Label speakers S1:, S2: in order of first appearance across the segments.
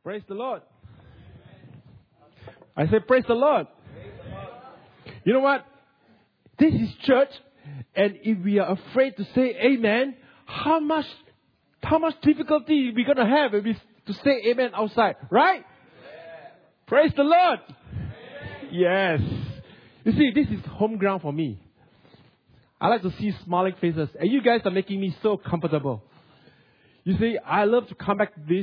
S1: Praise the Lord. I say, praise the Lord. You know what? This is church, and if we are afraid to say amen, how much difficulty we're going to have if we to say amen outside, right? Yeah. Praise the Lord. Amen. Yes. You see, this is home ground for me. I like to see smiling faces, and you guys are making me so comfortable. You see, I love to come back to this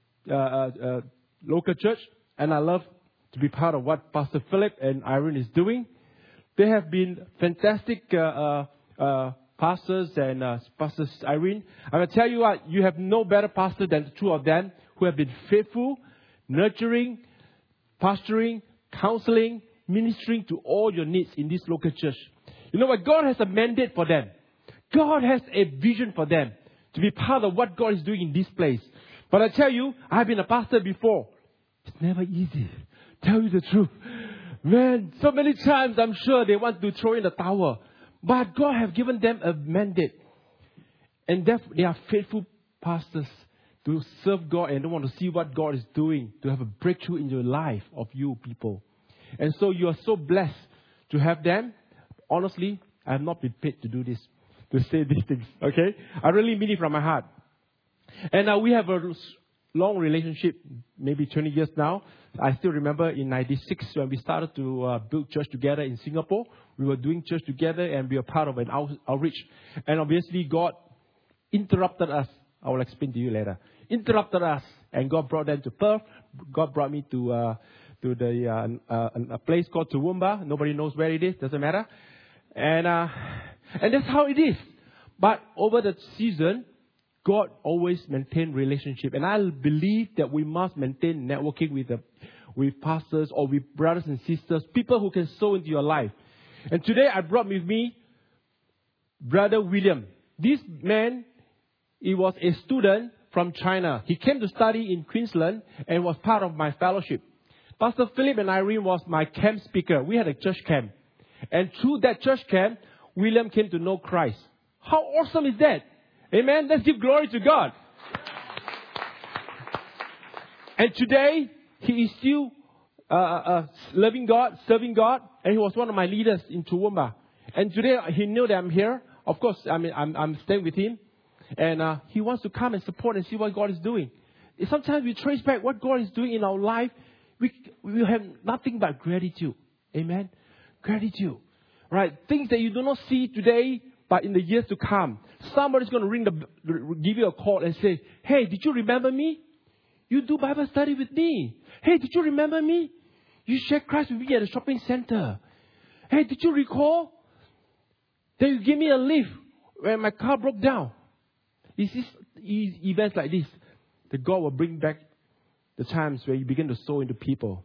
S1: local church, and I love to be part of what Pastor Philip and Irene is doing. They have been fantastic pastors and Pastor Irene. I'm going to tell you what, you have no better pastor than the two of them who have been faithful, nurturing, pastoring, counseling, ministering to all your needs in this local church. You know what? God has a mandate for them. God has a vision for them to be part of what God is doing in this place. But I tell you, I've been a pastor before. It's never easy. Tell you the truth. Man, so many times I'm sure they want to throw in the towel. But God has given them a mandate. And they are faithful pastors to serve God and they want to see what God is doing, to have a breakthrough in your life of you people. And so you are so blessed to have them. Honestly, I have not been paid to do this, to say these things. Okay? I really mean it from my heart. And we have a long relationship, maybe 20 years now. I still remember in 96 when we started to build church together in Singapore. We were doing church together and we were part of an outreach. And obviously God interrupted us. I will explain to you later. Interrupted us and God brought them to Perth. God brought me to a place called Toowoomba. Nobody knows where it is. Doesn't matter. And that's how it is. But over the season, God always maintained relationship. And I believe that we must maintain networking with pastors or with brothers and sisters, people who can sow into your life. And today I brought with me Brother William. This man, he was a student from China. He came to study in Queensland and was part of my fellowship. Pastor Philip and Irene was my camp speaker. We had a church camp. And through that church camp, William came to know Christ. How awesome is that? Amen. Let's give glory to God. And today, he is still loving God, serving God. And he was one of my leaders in Toowoomba. And today, he knew that I'm here. Of course, I'm staying with him. And he wants to come and support and see what God is doing. Sometimes we trace back what God is doing in our life. We have nothing but gratitude. Amen. Gratitude. Right? Things that you do not see today, but in the years to come. Somebody's going to give you a call and say, hey, did you remember me? You do Bible study with me. Hey, did you remember me? You shared Christ with me at the shopping center. Hey, did you recall that you gave me a lift when my car broke down? It's events like this that God will bring back the times where you begin to sow into people.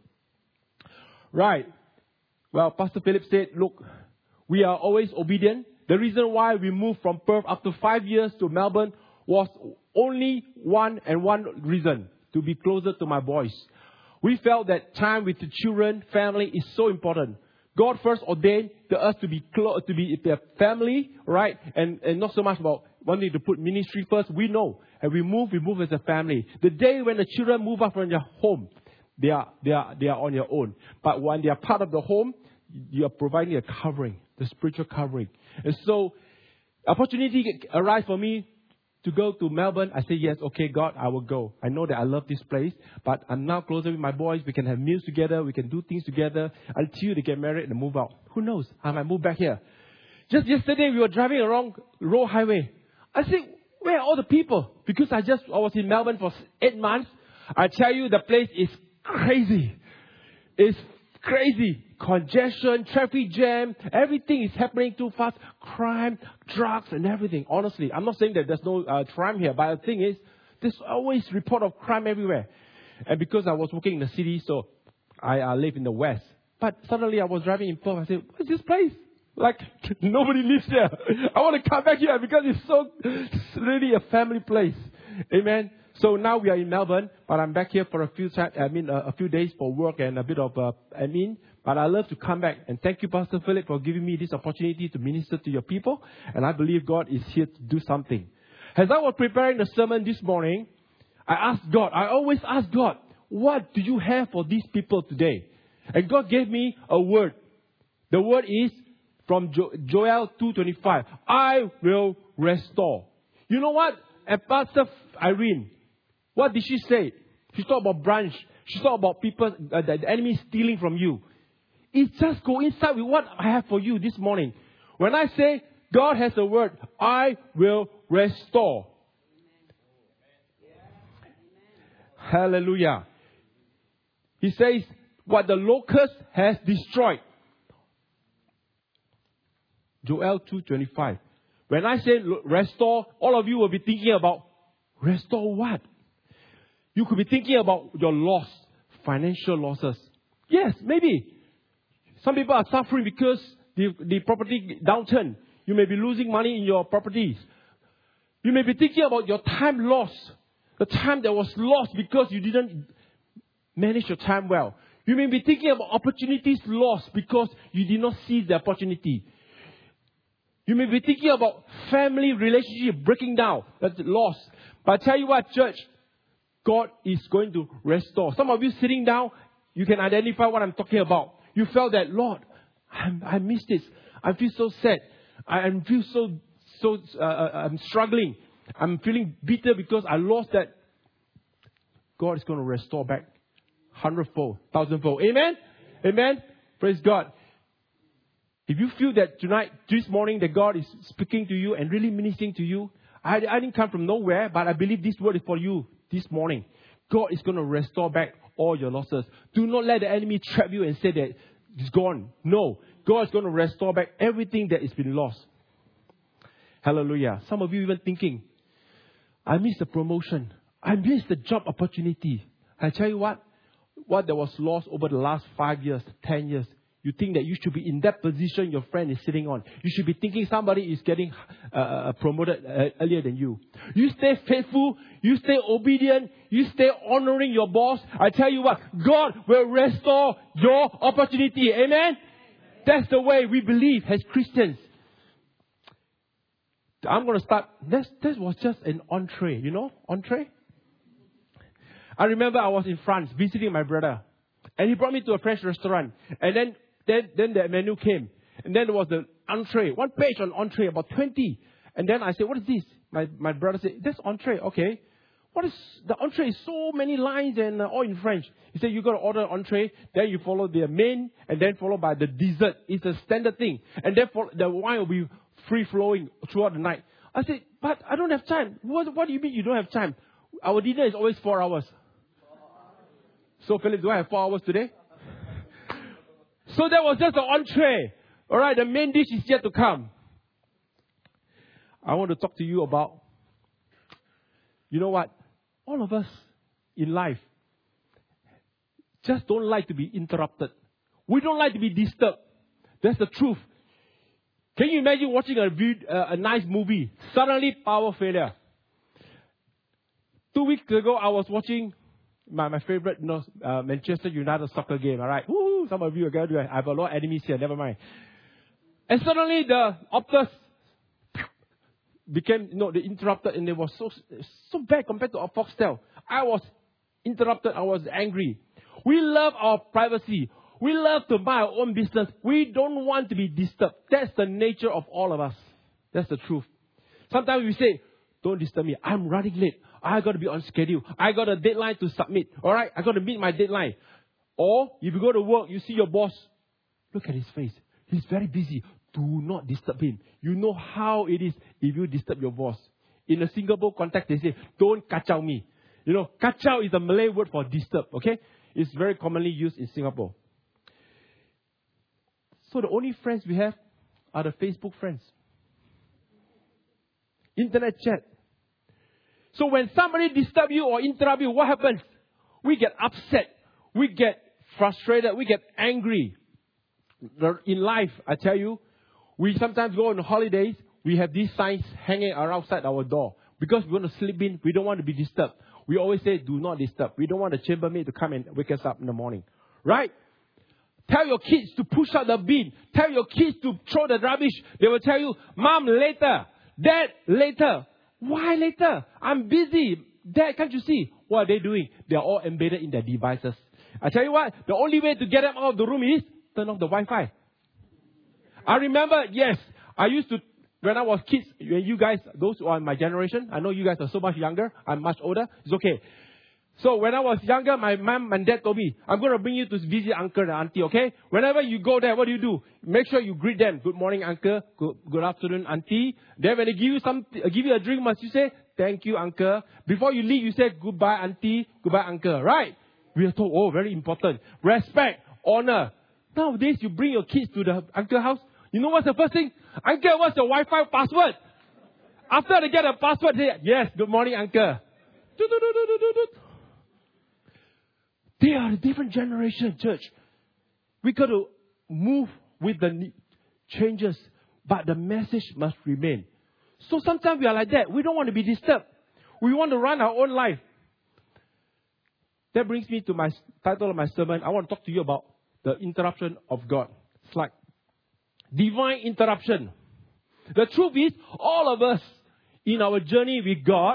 S1: Right. Well, Pastor Philip said, look, we are always obedient. The reason why we moved from Perth after 5 years to Melbourne was only one reason, to be closer to my boys. We felt that time with the children, family is so important. God first ordained us to be close, to be a family, right? And not so much about wanting to put ministry first. We know, and we move as a family. The day when the children move up from their home, they are on their own. But when they are part of the home, you are providing a covering, the spiritual covering. And so, opportunity arise for me to go to Melbourne. I say, yes, okay, God, I will go. I know that I love this place, but I'm now closer with my boys. We can have meals together. We can do things together until they get married and move out. Who knows? I might move back here. Just yesterday, we were driving along Road Highway. I said, where are all the people? Because I was in Melbourne for 8 months. I tell you, the place is crazy. It's crazy. Congestion, traffic jam, everything is happening too fast. Crime, drugs, and everything. Honestly, I'm not saying that there's no crime here, but the thing is, there's always report of crime everywhere. And because I was working in the city, so I live in the west. But suddenly I was driving in Perth. I said, what's this place? Like, nobody lives here. I want to come back here because it's really a family place. Amen. So now we are in Melbourne, but I'm back here for a few days for work and a bit of admin. But I love to come back. And thank you, Pastor Philip, for giving me this opportunity to minister to your people. And I believe God is here to do something. As I was preparing the sermon this morning, I always ask God, what do you have for these people today? And God gave me a word. The word is from Joel 2:25. I will restore. You know what? And Pastor Irene, what did she say? She talked about branch. She talked about people, the enemy stealing from you. It just coincides with what I have for you this morning. When I say God has a word, I will restore. Hallelujah. He says, what the locust has destroyed. Joel 2:25. When I say restore, all of you will be thinking about restore what? You could be thinking about your loss, financial losses. Yes, maybe. Some people are suffering because the property downturn. You may be losing money in your properties. You may be thinking about your time lost. The time that was lost because you didn't manage your time well. You may be thinking about opportunities lost because you did not seize the opportunity. You may be thinking about family relationship breaking down. That's lost. But I tell you what, church, God is going to restore. Some of you sitting down, you can identify what I'm talking about. You felt that, Lord, I missed this. I feel so sad. I feel I'm struggling. I'm feeling bitter because I lost that. God is going to restore back 100-fold, 1,000-fold. Amen? Amen? Praise God. If you feel that tonight, this morning, that God is speaking to you and really ministering to you, I didn't come from nowhere, but I believe this word is for you this morning. God is going to restore back all your losses. Do not let the enemy trap you and say that it's gone. No. God is going to restore back everything that has been lost. Hallelujah. Some of you even thinking, I missed the promotion. I missed the job opportunity. I tell you what that was lost over the last 5 years, 10 years. You think that you should be in that position your friend is sitting on. You should be thinking somebody is getting promoted earlier than you. You stay faithful. You stay obedient. You stay honoring your boss. I tell you what, God will restore your opportunity. Amen? That's the way we believe as Christians. I'm going to start. That was just an entree. You know, entree? I remember I was in France visiting my brother. And he brought me to a French restaurant. And then the menu came. And then there was the entree. One page on entree, about 20. And then I said, what is this? My brother said, that's entree. Okay. What is the entree? So many lines and all in French. He said, you got to order entree. Then you follow the main. And then followed by the dessert. It's a standard thing. And then the wine will be free-flowing throughout the night. I said, but I don't have time. What do you mean you don't have time? Our dinner is always 4 hours. So, Philip, do I have 4 hours today? So that was just the entree. All right, the main dish is yet to come. I want to talk to you about, you know what? All of us in life just don't like to be interrupted. We don't like to be disturbed. That's the truth. Can you imagine watching a nice movie? Suddenly, power failure. 2 weeks ago, I was watching my favorite, Manchester United soccer game. All right, woo! Some of you are going to do it. I have a lot of enemies here. Never mind. And suddenly the Optus became, they interrupted, and it was so bad compared to our Foxtel. I was interrupted. I was angry. We love our privacy. We love to mind our own business. We don't want to be disturbed. That's the nature of all of us. That's the truth. Sometimes we say, don't disturb me. I'm running late. I got to be on schedule. I got a deadline to submit. All right? I got to meet my deadline. Or if you go to work, you see your boss. Look at his face. He's very busy. Do not disturb him. You know how it is if you disturb your boss. In a Singapore context, they say, don't kacau me. Kacau is a Malay word for disturb. Okay? It's very commonly used in Singapore. So the only friends we have are the Facebook friends. Internet chat. So when somebody disturbs you or interrupts you, what happens? We get upset. We get frustrated. We get angry. In life, I tell you, we sometimes go on holidays. We have these signs hanging outside our door. Because we want to sleep in, we don't want to be disturbed. We always say, do not disturb. We don't want the chambermaid to come and wake us up in the morning. Right? Tell your kids to push out the bin. Tell your kids to throw the rubbish. They will tell you, Mom, later. Dad, later. Why later? I'm busy. Dad, can't you see? What are they doing? They are all embedded in their devices. I tell you what, the only way to get them out of the room is turn off the Wi-Fi. I remember, yes, I used to, when I was kids, when you guys, those who are in my generation, I know you guys are so much younger, I'm much older, it's okay. So when I was younger, my mom and dad told me, I'm going to bring you to visit uncle and auntie, okay? Whenever you go there, what do? Make sure you greet them. Good morning, uncle. Good afternoon, auntie. Then when they give you a drink, must you say, thank you, uncle. Before you leave, you say, goodbye, auntie. Goodbye, uncle. Right? We are told, oh, very important. Respect, honor. Nowadays, you bring your kids to the uncle's house. You know what's the first thing? Uncle, what's your Wi-Fi password? After they get a password, they say, yes, good morning, uncle. They are a different generation, church. We got to move with the changes, but the message must remain. So sometimes we are like that. We don't want to be disturbed. We want to run our own life. That brings me to my title of my sermon. I want to talk to you about the interruption of God. It's like divine interruption. The truth is, all of us in our journey with God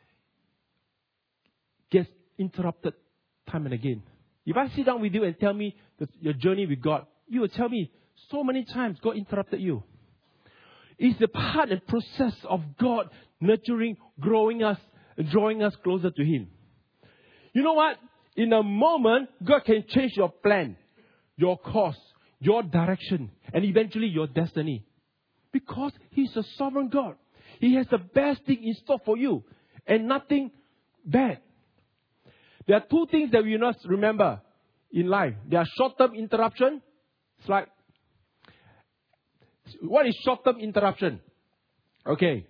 S1: gets interrupted time and again. If I sit down with you and tell me your journey with God, you will tell me so many times God interrupted you. It's the part and process of God nurturing, growing us, drawing us closer to Him. You know what? In a moment, God can change your plan, your course, your direction, and eventually your destiny. Because He's a sovereign God. He has the best thing in store for you and nothing bad. There are two things that we must remember in life. There are short-term interruption. It's like, what is short-term interruption? Okay.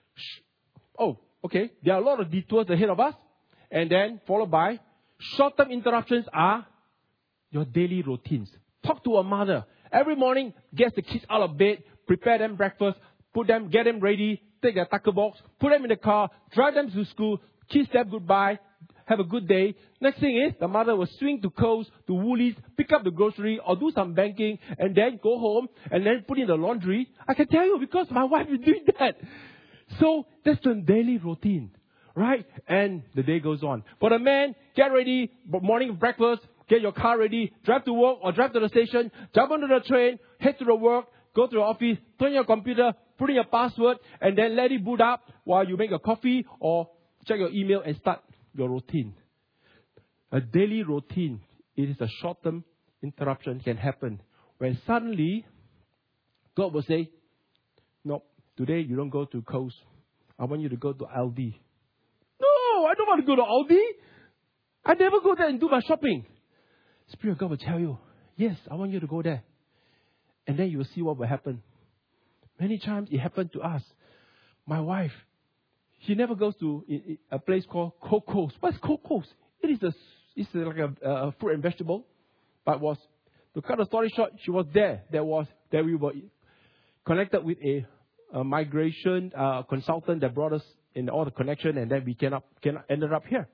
S1: Okay. There are a lot of detours ahead of us. And then followed by short-term interruptions are your daily routines. Talk to a mother. Every morning, get the kids out of bed, prepare them breakfast, get them ready, take their tucker box, put them in the car, drive them to school, kiss them goodbye, have a good day. Next thing is, the mother will swing to Coles, to Woolies, pick up the grocery or do some banking and then go home and then put in the laundry. I can tell you because my wife is doing that. So that's the daily routine, right? And the day goes on. For the man, get ready, morning breakfast, get your car ready, drive to work or drive to the station, jump onto the train, head to the work, go to the office, turn your computer, put in your password, and then let it boot up while you make your coffee or check your email and start your routine. A daily routine, it is a short-term interruption can happen. When suddenly, God will say, no, today you don't go to Coles. I want you to go to Aldi. No, I don't want to go to Aldi. I never go there and do my shopping. Spirit of God will tell you, yes, I want you to go there. And then you will see what will happen. Many times it happened to us. My wife, she never goes to a place called Coco's. What's Coco's? It's like a fruit and vegetable. But to cut the story short, she was there. That we were connected with a migration consultant that brought us in all the connection, and then we ended up here.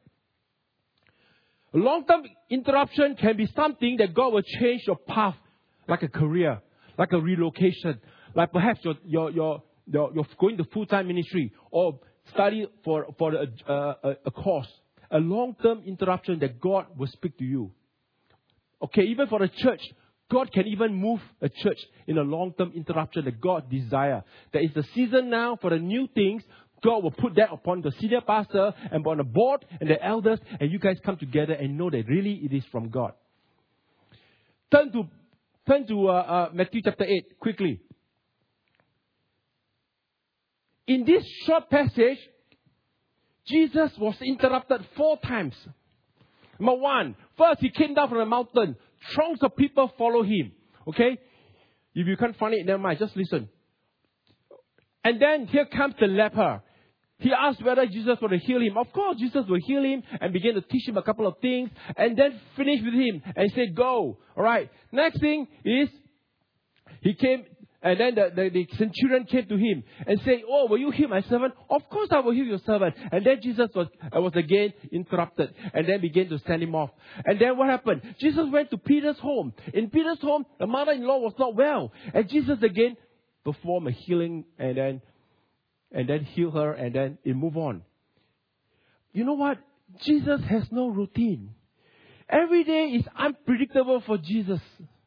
S1: A long-term interruption can be something that God will change your path, like a career, like a relocation, like perhaps you're going to full-time ministry or study for a course. A long-term interruption that God will speak to you. Okay, even for the church, God can even move a church in a long-term interruption that God desires. There is the season now for the new things. God will put that upon the senior pastor and upon the board and the elders, and you guys come together and know that really it is from God. Turn to Matthew chapter 8 quickly. In this short passage, Jesus was interrupted 4 times. Number 1, first he came down from the mountain. Throngs of people follow him. Okay? If you can't find it, never mind. Just listen. And then here comes the leper. He asked whether Jesus would heal him. Of course, Jesus will heal him and begin to teach him a couple of things and then finish with him and say, go. All right. Next thing is, he came and then the centurion came to him and said, oh, will you heal my servant? Of course I will heal your servant. And then Jesus was again interrupted and then began to send him off. And then what happened? Jesus went to Peter's home. In Peter's home, the mother-in-law was not well. And Jesus again performed a healing and then heal her and then it move on. You know what? Jesus has no routine. Every day is unpredictable for Jesus.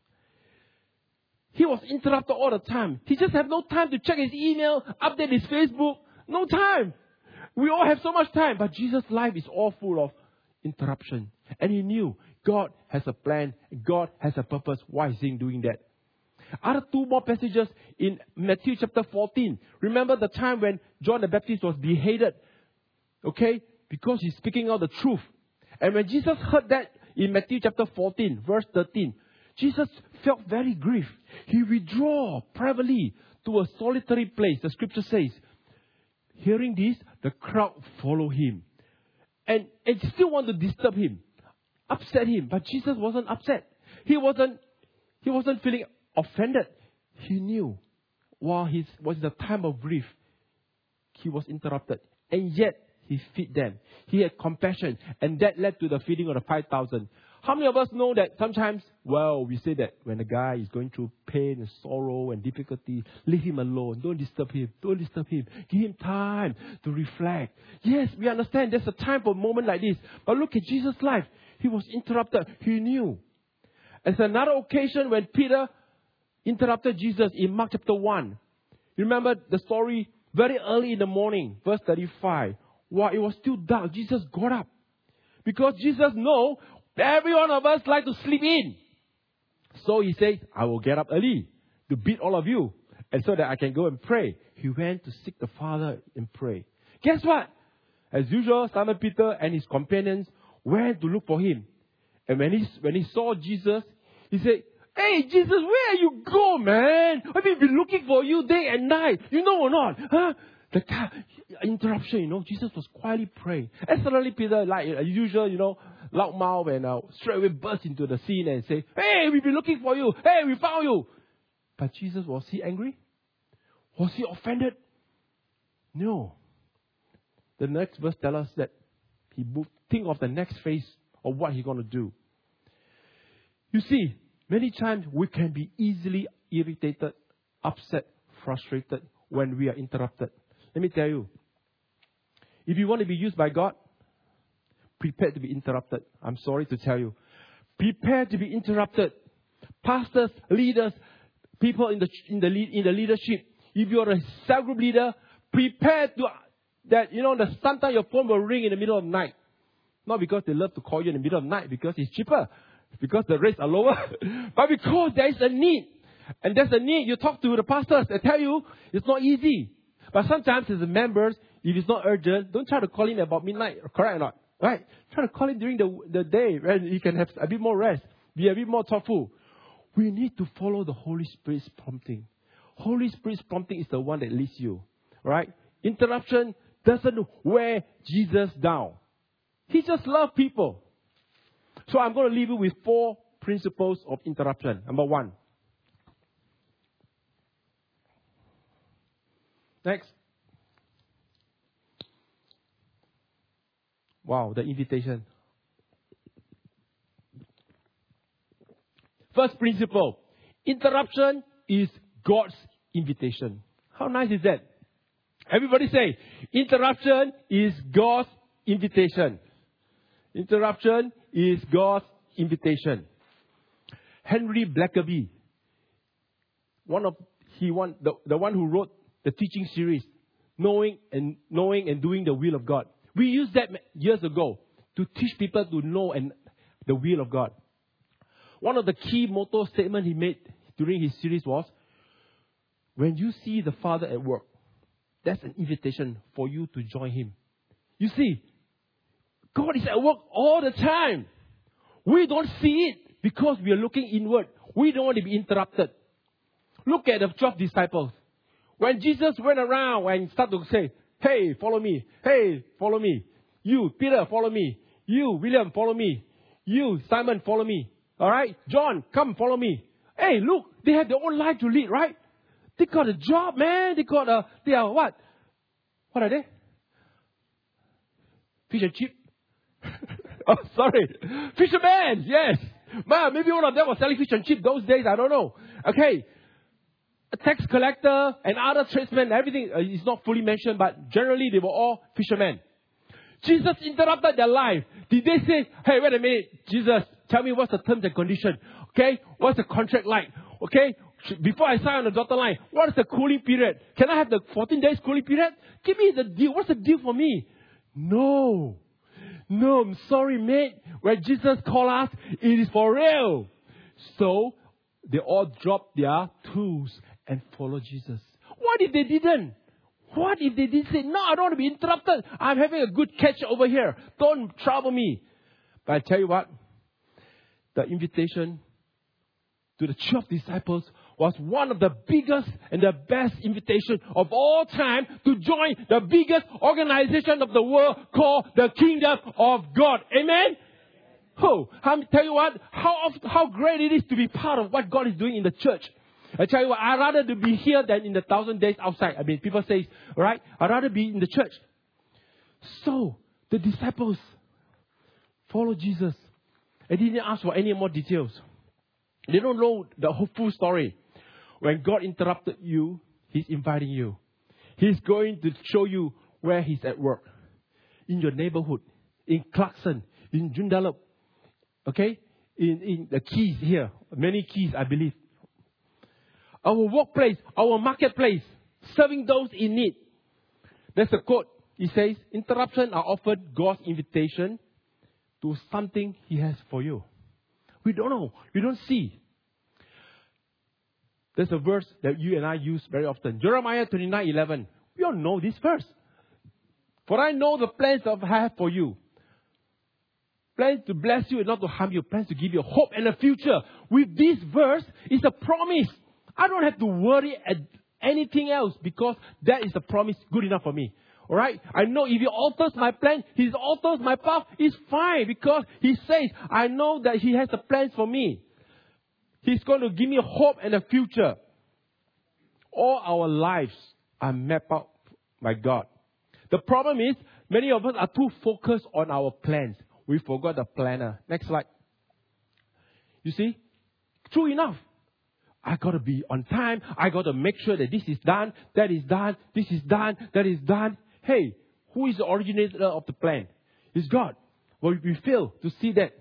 S1: He was interrupted all the time. He just had no time to check his email, update his Facebook. No time. We all have so much time. But Jesus' life is all full of interruption. And he knew God has a plan. God has a purpose. Why is he doing that? Other two more passages in Matthew chapter 14. Remember the time when John the Baptist was beheaded? Okay? Because he's speaking out the truth. And when Jesus heard that in Matthew chapter 14, verse 13, Jesus felt very grieved. He withdrew privately to a solitary place. The scripture says, hearing this, the crowd followed him. And still want to disturb him, upset him. But Jesus wasn't upset. He wasn't feeling offended. He knew while he was in the time of grief, he was interrupted. And yet, he fed them. He had compassion. And that led to the feeding of the 5,000. How many of us know that sometimes, we say that when a guy is going through pain and sorrow and difficulty, leave him alone. Don't disturb him. Don't disturb him. Give him time to reflect. Yes, we understand there's a time for a moment like this. But look at Jesus' life. He was interrupted. He knew. There's another occasion when Peter interrupted Jesus in Mark chapter 1. You remember the story very early in the morning, verse 35. While it was still dark, Jesus got up. Because Jesus knows every one of us like to sleep in. So he says, I will get up early to beat all of you. And so that I can go and pray. He went to seek the Father and pray. Guess what? As usual, Simon Peter and his companions went to look for him. And when he saw Jesus, he said, hey, Jesus, where you go, man? I've been looking for you day and night. You know or not? Huh? The interruption, Jesus was quietly praying. And suddenly Peter, like usual, loud mouth and straight away burst into the scene and say, hey, we've been looking for you. Hey, we found you. But Jesus, was he angry? Was he offended? No. The next verse tells us that he moved, think of the next phase of what he's going to do. You see, many times we can be easily irritated, upset, frustrated when we are interrupted. Let me tell you, if you want to be used by God, prepare to be interrupted. I'm sorry to tell you. Prepare to be interrupted. Pastors, leaders, people in the leadership. If you're a cell group leader, prepare to that sometimes your phone will ring in the middle of the night. Not because they love to call you in the middle of the night, because it's cheaper, because the rates are lower, but because there is a need. And there's a need. You talk to the pastors, they tell you it's not easy. But sometimes as members, if it's not urgent, don't try to call him about midnight, correct or not? Right? Try to call him during the day, right? He can have a bit more rest, be a bit more thoughtful. We need to follow the Holy Spirit's prompting. Holy Spirit's prompting is the one that leads you, right? Interruption doesn't wear Jesus down. He just loves people. So I'm going to leave you with 4 principles of interruption. Number 1. Next. Wow, the invitation. First principle. Interruption is God's invitation. How nice is that? Everybody say, interruption is God's invitation. Interruption is God's invitation. Henry Blackaby, the one who wrote the teaching series, Knowing and Doing the Will of God. We used that years ago to teach people to know and the will of God. One of the key motto statements he made during his series was, when you see the Father at work, that's an invitation for you to join him. You see, God is at work all the time. We don't see it because we are looking inward. We don't want to be interrupted. Look at the 12 disciples. When Jesus went around and started to say, hey, follow me. Hey, follow me. You, Peter, follow me. You, William, follow me. You, Simon, follow me. All right? John, come, follow me. Hey, look, they have their own life to lead, right? They got a job, man. They are what? What are they? Fish and chip? Oh, sorry. Fishermen, yes. Man, maybe one of them was selling fish and chip those days. I don't know. Okay. A tax collector and other tradesmen, everything is not fully mentioned, but generally they were all fishermen. Jesus interrupted their life. Did they say, hey, wait a minute, Jesus, tell me what's the terms and condition? Okay, what's the contract like? Okay, before I sign on the dotted line, what is the cooling period? Can I have the 14 days cooling period? Give me the deal. What's the deal for me? No, I'm sorry, mate. When Jesus called us, it is for real. So, they all dropped their tools and followed Jesus. What if they didn't? What if they did say, no, I don't want to be interrupted. I'm having a good catch over here. Don't trouble me. But I tell you what, the invitation to the 12 disciples was one of the biggest and the best invitation of all time to join the biggest organization of the world called the Kingdom of God. Amen? Oh, I'll tell you what, how great it is to be part of what God is doing in the church. I tell you what, I'd rather to be here than in the 1,000 days outside. I mean, people say, right? I'd rather be in the church. So, the disciples followed Jesus. They didn't ask for any more details. They don't know the whole full story. When God interrupted you, He's inviting you. He's going to show you where He's at work. In your neighborhood, in Clarkson, in Joondalup. Okay? In the Keys here. Many Keys, I believe. Our workplace, our marketplace, serving those in need. There's a quote. It says, interruptions are often God's invitation to something He has for you. We don't know. We don't see. There's a verse that you and I use very often. Jeremiah 29:11. We all know this verse. For I know the plans I have for you. Plans to bless you and not to harm you. Plans to give you hope and a future. With this verse, it's a promise. I don't have to worry at anything else because that is a promise good enough for me. Alright? I know if He alters my plan, He alters my path, it's fine because He says, I know that He has the plans for me. He's going to give me hope and a future. All our lives are mapped out by God. The problem is, many of us are too focused on our plans. We forgot the planner. Next slide. You see? True enough. I got to be on time. I got to make sure that this is done, that is done, this is done, that is done. Hey, who is the originator of the plan? It's God. Well, we fail to see that.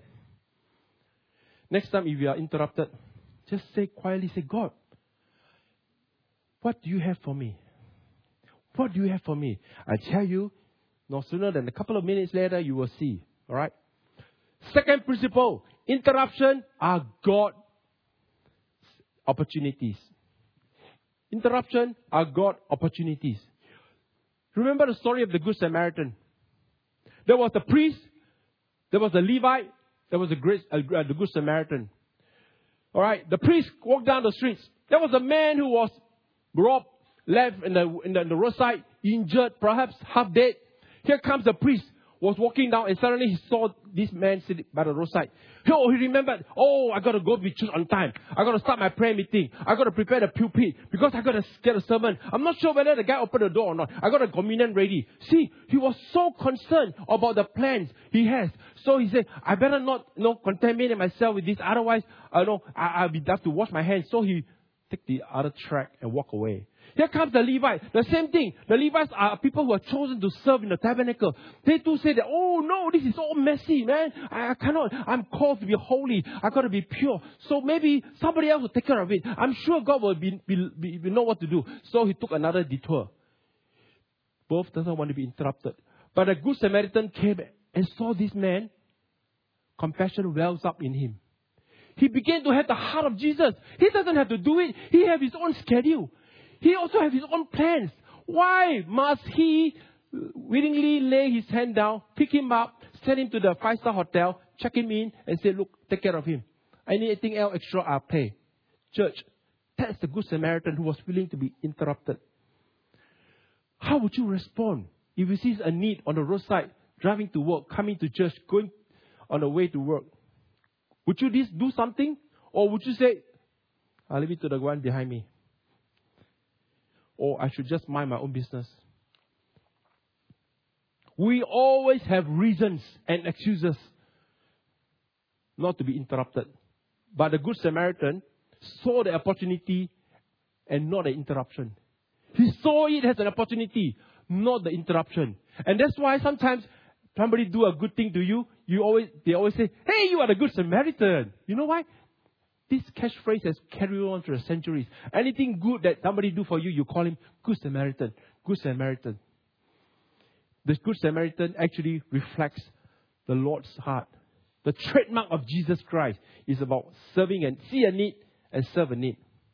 S1: Next time if you are interrupted, just say quietly, say, God, what do you have for me? What do you have for me? I tell you, no sooner than a couple of minutes later, you will see. All right? Second principle, interruption are God opportunities. Interruption are God opportunities. Remember the story of the Good Samaritan. There was a priest, there was a Levite, there was the Good Samaritan. All right, the priest walked down the streets. There was a man who was robbed, left in the roadside, injured, perhaps half dead. Here comes the priest, was walking down, and suddenly he saw this man sitting by the roadside. He remembered, I got to go to church on time. I got to start my prayer meeting. I got to prepare the pulpit because I got to get a sermon. I'm not sure whether the guy opened the door or not. I got a communion ready. See, he was so concerned about the plans he has. So he said, I better not contaminate myself with this. Otherwise, I'll have to wash my hands. So he took the other track and walk away. Here comes the Levite. The same thing. The Levites are people who are chosen to serve in the tabernacle. They too say that, this is all messy, man. I cannot. I'm called to be holy. I got to be pure. So maybe somebody else will take care of it. I'm sure God will know what to do. So he took another detour. Both doesn't want to be interrupted. But a Good Samaritan came and saw this man. Compassion wells up in him. He began to have the heart of Jesus. He doesn't have to do it. He has his own schedule. He also has his own plans. Why must he willingly lay his hand down, pick him up, send him to the 5-star hotel, check him in, and say, look, take care of him. Anything else extra, I'll pay. Church, that's the Good Samaritan who was willing to be interrupted. How would you respond if you see a need on the roadside, driving to work, coming to church, going on the way to work? Would you do something? Or would you say, I'll leave it to the one behind me? Or I should just mind my own business. We always have reasons and excuses not to be interrupted. But the Good Samaritan saw the opportunity and not the interruption. He saw it as an opportunity, not the interruption. And that's why sometimes somebody do a good thing to you, they always say, hey, you are the good Samaritan. You know why? This catchphrase has carried on through the centuries. Anything good that somebody do for you, you call him Good Samaritan. Good Samaritan. The Good Samaritan actually reflects the Lord's heart. The trademark of Jesus Christ is about serving and see a need and serve a need.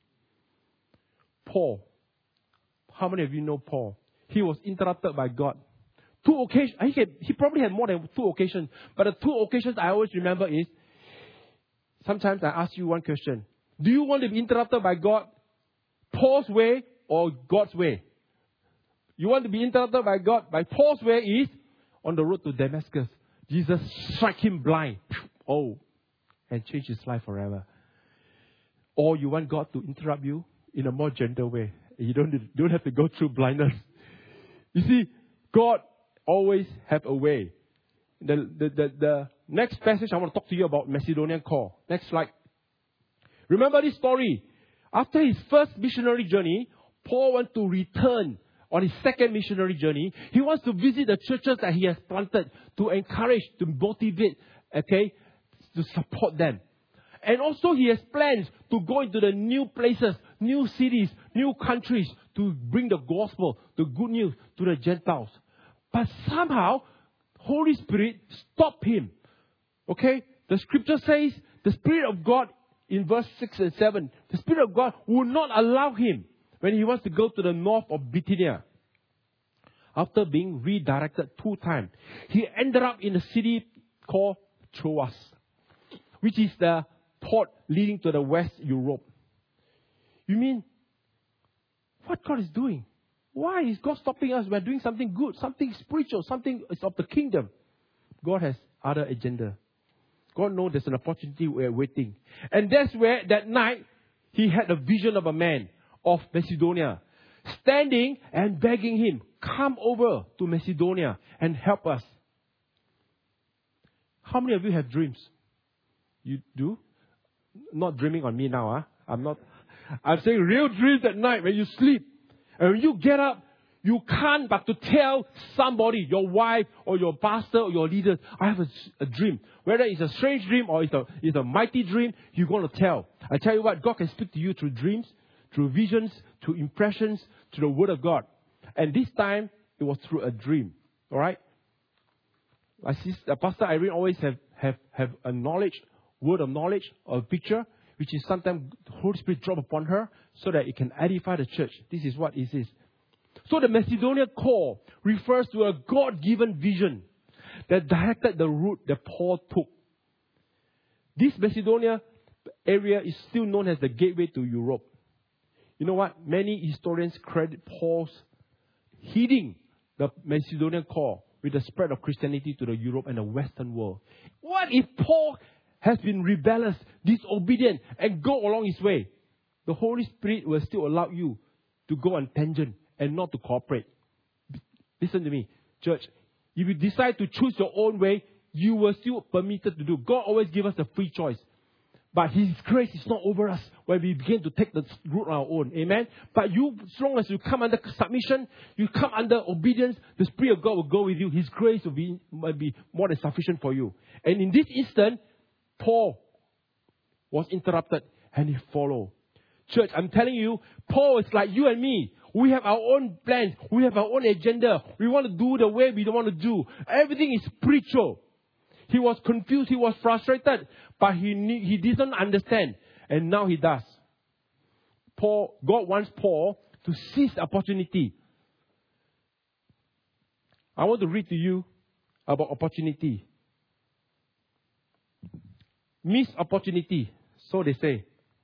S1: Paul. How many of you know Paul? He was interrupted by God. 2 occasions. He probably had more than 2 occasions. But the 2 occasions I always remember is, sometimes I ask you one question. Do you want to be interrupted by God, Paul's way or God's way? You want to be interrupted by God by Paul's way is on the road to Damascus. Jesus struck him blind. Oh, and changed his life forever. Or you want God to interrupt you in a more gentle way. You don't have to go through blindness. You see, God always have a way. The next passage I want to talk to you about Macedonian call. Next slide. Remember this story. After his first missionary journey, Paul wants to return on his second missionary journey. He wants to visit the churches that he has planted to encourage, to motivate, to support them. And also he has plans to go into the new places, new cities, new countries to bring the gospel, the good news to the Gentiles. But somehow, Holy Spirit stopped him. Okay? The scripture says, the Spirit of God, in verse 6 and 7, the Spirit of God will not allow him when he wants to go to the north of Bithynia. After being redirected 2 times, he ended up in a city called Troas, which is the port leading to the West Europe. You mean, what God is doing? Why is God stopping us? We're doing something good, something spiritual, something is of the kingdom. God has other agenda. God knows there's an opportunity we're waiting. And that's where that night he had a vision of a man of Macedonia standing and begging him, come over to Macedonia and help us. How many of you have dreams? You do? Not dreaming on me now. I'm saying real dreams at night when you sleep. And when you get up, you can't but to tell somebody, your wife or your pastor or your leader, I have a dream. Whether it's a strange dream or it's a mighty dream, you're going to tell. I tell you what, God can speak to you through dreams, through visions, through impressions, through the Word of God. And this time, it was through a dream. All right? Pastor Irene always have a word of knowledge or a picture, which is sometimes the Holy Spirit drop upon her so that it can edify the church. This is what it is. So the Macedonian call refers to a God-given vision that directed the route that Paul took. This Macedonia area is still known as the gateway to Europe. You know what? Many historians credit Paul's heeding the Macedonian call with the spread of Christianity to the Europe and the Western world. What if Paul has been rebellious, disobedient, and go along his way? The Holy Spirit will still allow you to go on tangent and not to cooperate. Listen to me, church. If you decide to choose your own way, you will still permitted to do. God always gives us a free choice. But His grace is not over us when we begin to take the route on our own. Amen? But you, as long as you come under submission, you come under obedience, the Spirit of God will go with you. His grace will be more than sufficient for you. And in this instant, Paul was interrupted and he followed. Church, I'm telling you, Paul is like you and me. We have our own plans. We have our own agenda. We want to do the way we don't want to do. Everything is spiritual. He was confused. He was frustrated. But he didn't understand. And now he does. God wants Paul to seize the opportunity. I want to read to you about opportunity. Missed opportunity, so they say.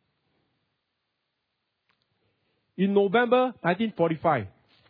S1: In November 1945,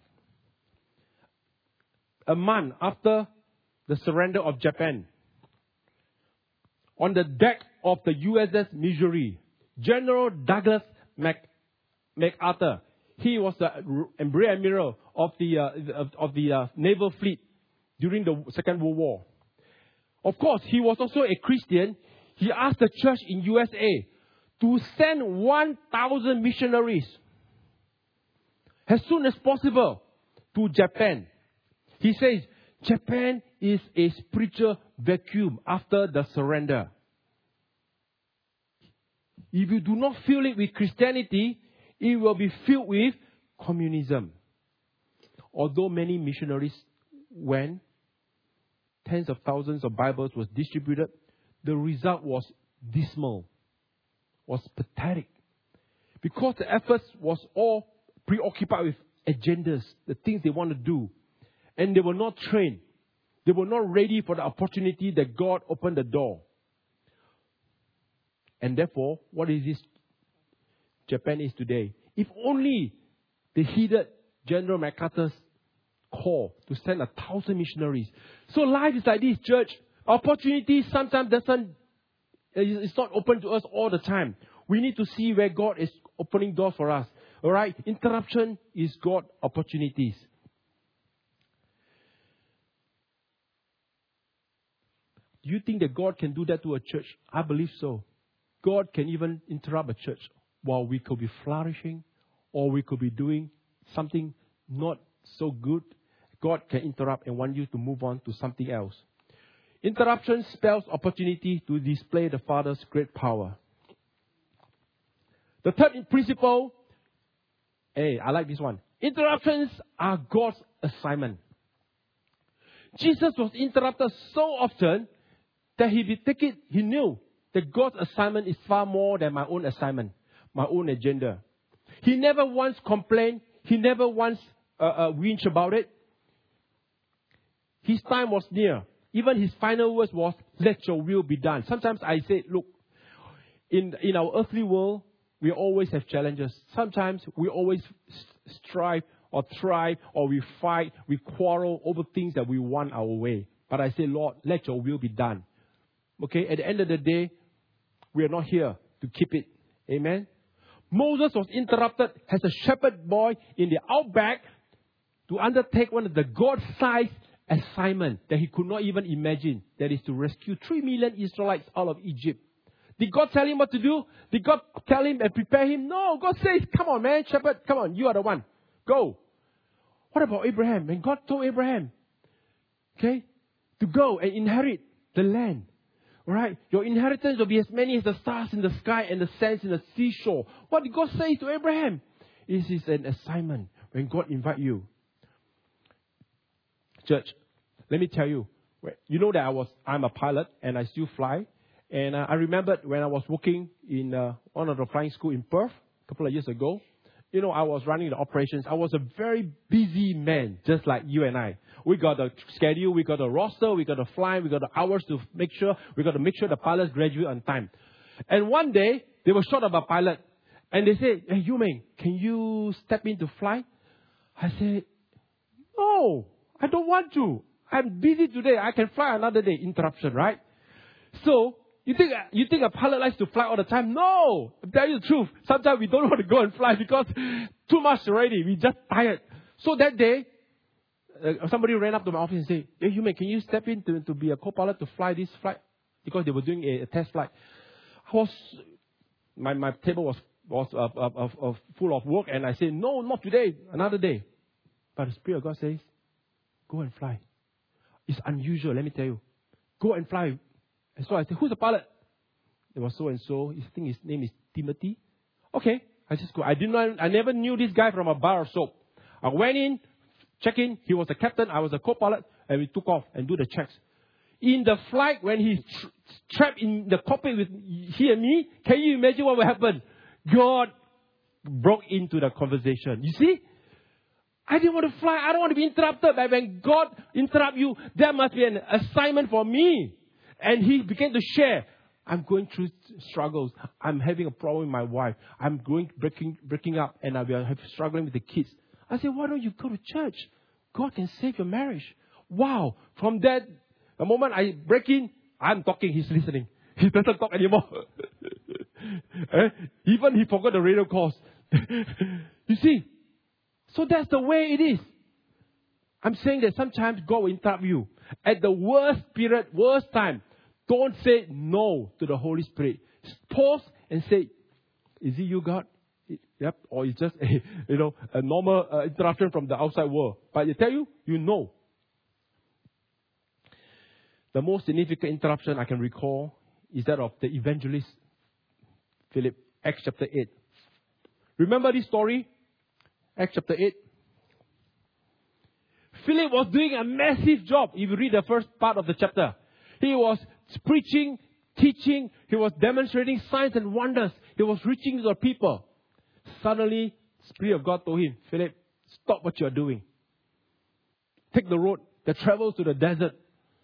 S1: a month after the surrender of Japan, on the deck of the USS Missouri, General Douglas MacArthur, he was the Rear Admiral of the naval fleet during the Second World War. Of course, he was also a Christian. He asked the church in USA to send 1,000 missionaries as soon as possible to Japan. He says, Japan is a spiritual vacuum after the surrender. If you do not fill it with Christianity, it will be filled with communism. Although many missionaries went, tens of thousands of Bibles was distributed, the result was dismal, was pathetic. Because the efforts was all preoccupied with agendas, the things they want to do. And they were not trained. They were not ready for the opportunity that God opened the door. And therefore, what is this Japan is today? If only they heeded General MacArthur's call to send 1,000 missionaries. So life is like this, church. Opportunity sometimes it's not open to us all the time. We need to see where God is opening doors for us. All right? Interruption is God opportunities. Do you think that God can do that to a church? I believe so. God can even interrupt a church while we could be flourishing or we could be doing something not so good. God can interrupt and want you to move on to something else. Interruption spells opportunity to display the Father's great power. The third principle, I like this one. Interruptions are God's assignment. Jesus was interrupted so often that he knew that God's assignment is far more than my own assignment, my own agenda. He never once complained. He never once whinge about it. His time was near. Even his final words was, let your will be done. Sometimes I say, look, in our earthly world, we always have challenges. Sometimes we always strive or thrive or we fight, we quarrel over things that we want our way. But I say, Lord, let your will be done. Okay, at the end of the day, we are not here to keep it. Amen. Moses was interrupted as a shepherd boy in the outback to undertake one of the God-sized assignment that he could not even imagine. That is to rescue 3 million Israelites out of Egypt. Did God tell him what to do? Did God tell him and prepare him? No, God says, come on man, shepherd, come on, you are the one. Go. What about Abraham? When God told Abraham, okay, to go and inherit the land. Right? Your inheritance will be as many as the stars in the sky and the sands in the seashore. What did God say to Abraham? This is an assignment when God invites you. Church, let me tell you. You know that I'm a pilot and I still fly. And I remembered when I was working in one of the flying school in Perth a couple of years ago. You know, I was running the operations. I was a very busy man, just like you and I. We got a schedule, we got a roster, we got a fly, we got the hours to make sure, we got to make sure the pilots graduate on time. And one day, they were short of a pilot. And they said, hey, Yu-Ming, can you step in to fly? I said, no, I don't want to. I'm busy today. I can fly another day. Interruption, right? So, you think a pilot likes to fly all the time? No! I'll tell you the truth. Sometimes we don't want to go and fly because too much already. We're just tired. So that day, somebody ran up to my office and said, hey, Yu-Ming, can you step in to be a co-pilot to fly this flight? Because they were doing a test flight. My table was full of work and I said, no, not today, another day. But the Spirit of God says, go and fly. It's unusual, let me tell you. Go and fly. And so I said, who's the pilot? It was so-and-so. I think his name is Timothy. Okay, I just go. I never knew this guy from a bar of soap. I went in, checked in. He was the captain. I was the co-pilot. And we took off and do the checks. In the flight, when he's trapped in the cockpit with he and me, can you imagine what will happen? God broke into the conversation. You see? I didn't want to fly. I don't want to be interrupted. But when God interrupts you, there must be an assignment for me. And he began to share. I'm going through struggles. I'm having a problem with my wife. I'm breaking up and we are struggling with the kids. I said, why don't you go to church? God can save your marriage. Wow. From that, the moment I break in, I'm talking, he's listening. He doesn't talk anymore. Even he forgot the radio calls. You see? So that's the way it is. I'm saying that sometimes God will interrupt you. At the worst period, worst time, don't say no to the Holy Spirit. Pause and say, is it you, God? Yep. Or it's just a normal interruption from the outside world. But I tell you, you know. The most significant interruption I can recall is that of the evangelist Philip, Acts chapter 8. Remember this story? Acts chapter 8. Philip was doing a massive job. If you read the first part of the chapter, he was preaching, teaching, he was demonstrating signs and wonders. He was reaching to the people. Suddenly, the Spirit of God told him, Philip, stop what you are doing. Take the road that travels to the desert.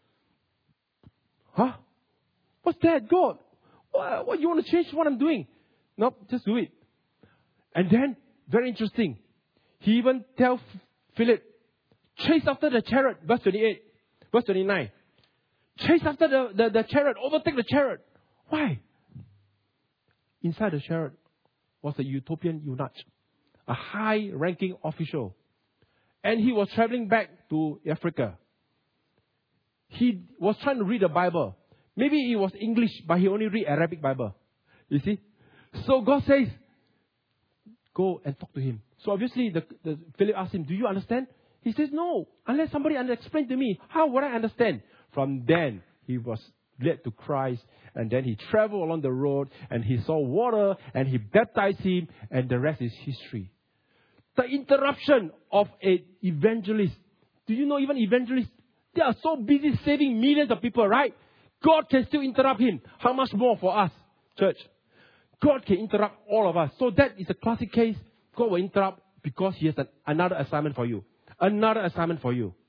S1: Huh? What's that, God? What you want to change what I'm doing? No, just do it. And then, very interesting, he even tells Philip, chase after the chariot, verse 28, verse 29. Chase after the chariot, overtake the chariot. Why? Inside the chariot was a Ethiopian eunuch, a high-ranking official. And he was traveling back to Africa. He was trying to read the Bible. Maybe it was English, but he only read Arabic Bible. You see? So God says, go and talk to him. So obviously, Philip asked him, do you understand? He says, no, unless somebody explain to me, how would I understand? From then, he was led to Christ, and then he traveled along the road, and he saw water, and he baptized him, and the rest is history. The interruption of an evangelist. Do you know even evangelists? They are so busy saving millions of people, right? God can still interrupt him. How much more for us, church? God can interrupt all of us. So that is a classic case. God will interrupt because he has another assignment for you. Another assignment for you.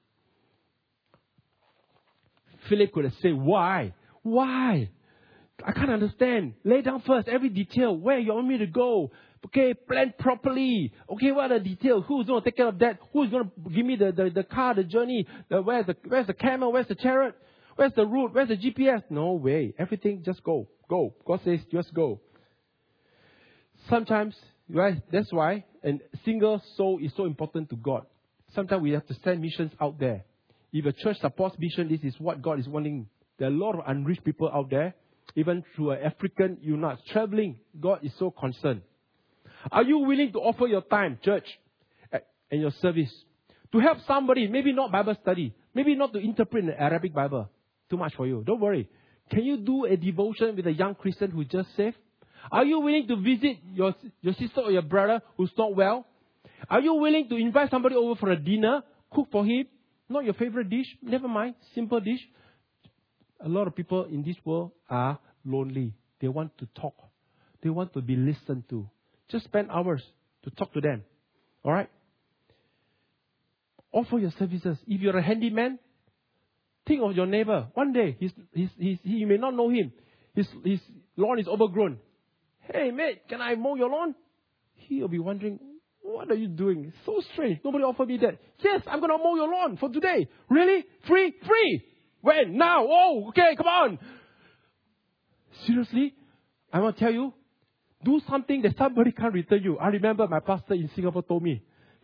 S1: Philip could have said, why? Why? I can't understand. Lay down first every detail. Where you want me to go? Okay, plan properly. Okay, what are the details? Who's going to take care of that? Who's going to give me the car, the journey? Where's the camel? Where's the chariot? Where's the route? Where's the GPS? No way. Everything just go. Go. God says just go. Sometimes, right, that's why a single soul is so important to God. Sometimes we have to send missions out there. If a church supports mission, this is what God is wanting. There are a lot of unreached people out there, even through an African eunuch traveling. God is so concerned. Are you willing to offer your time, church, and your service to help somebody? Maybe not Bible study, maybe not to interpret the Arabic Bible. Too much for you. Don't worry. Can you do a devotion with a young Christian who just saved? Are you willing to visit your sister or your brother who's not well? Are you willing to invite somebody over for a dinner, cook for him? Not your favorite dish, never mind, simple dish. A lot of people in this world are lonely. They want to talk. They want to be listened to. Just spend hours to talk to them. All right? Offer your services. If you're a handyman, think of your neighbor. One day, you may not know him. His lawn is overgrown. Hey, mate, can I mow your lawn? He'll be wondering, what are you doing? It's so strange. Nobody offered me that. Yes, I'm going to mow your lawn for today. Really? Free? Free. When? Now? Oh, okay, come on. Seriously? I want to tell you, do something that somebody can't return you. I remember my pastor in Singapore told me.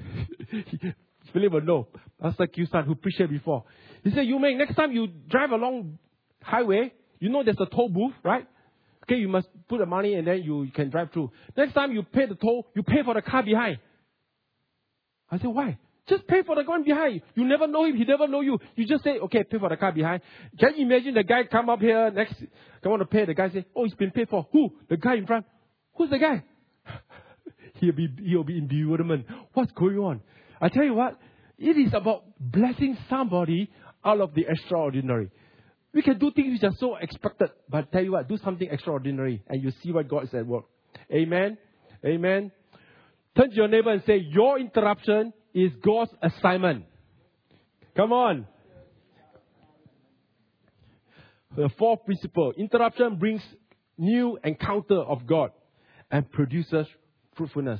S1: Philip will know. Pastor Q-San, who preached here before. He said, you may, next time you drive along highway, you know there's a toll booth, right? Okay, you must put the money and then you can drive through. Next time you pay the toll, you pay for the car behind. I said, why? Just pay for the one behind. You never know him, he never know you. You just say, okay, pay for the car behind. Can you imagine the guy come up here next, come on to pay, the guy say, oh, it's been paid for. Who? The guy in front. Who's the guy? He'll be in bewilderment. What's going on? I tell you what, it is about blessing somebody out of the extraordinary. We can do things which are so expected, but I tell you what, do something extraordinary and you see what God is at work. Amen? Amen? Turn to your neighbor and say, your interruption is God's assignment. Come on. The fourth principle, interruption brings new encounter of God and produces fruitfulness.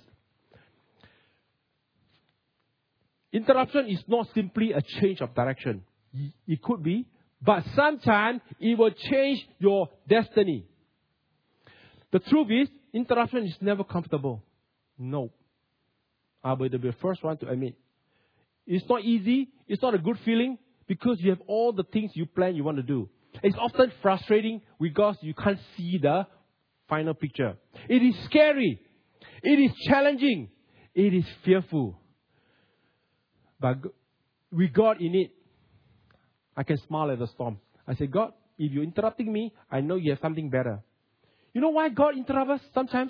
S1: Interruption is not simply a change of direction. It could be, but sometimes it will change your destiny. The truth is, interruption is never comfortable. No. I will be the first one to admit. It's not easy. It's not a good feeling because you have all the things you plan you want to do. It's often frustrating because you can't see the final picture. It is scary. It is challenging. It is fearful. But with God in it, I can smile at the storm. I say, God, if you're interrupting me, I know you have something better. You know why God interrupts us sometimes?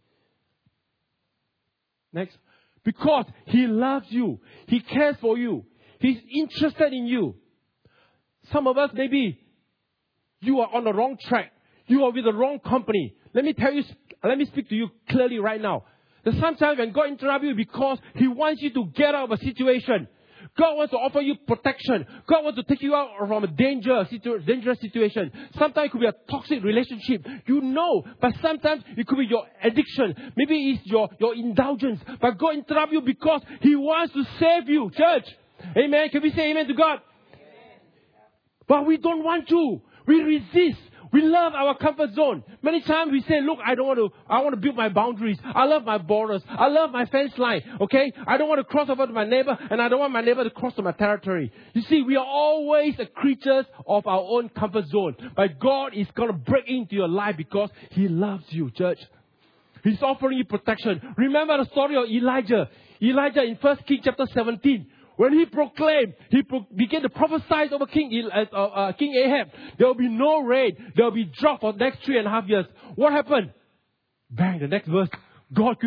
S1: Next. Because He loves you. He cares for you. He's interested in you. Some of us, maybe, you are on the wrong track. You are with the wrong company. Let me speak to you clearly right now. That sometimes when God interrupts you because He wants you to get out of a situation. God wants to offer you protection. God wants to take you out from a dangerous situation. Sometimes it could be a toxic relationship. You know. But sometimes it could be your addiction. Maybe it's your indulgence. But God interrupts you because He wants to save you. Church. Amen. Can we say amen to God? Amen. But we don't want to. We resist. We love our comfort zone. Many times we say, look, I want to build my boundaries. I love my borders. I love my fence line. Okay? I don't want to cross over to my neighbor, and I don't want my neighbor to cross to my territory. You see, we are always the creatures of our own comfort zone. But God is going to break into your life because He loves you, church. He's offering you protection. Remember the story of Elijah. Elijah in 1 Kings chapter 17. When he proclaimed, began to prophesy over King Ahab, there will be no rain, there will be drought for the next 3.5 years. What happened? Bang, the next verse. God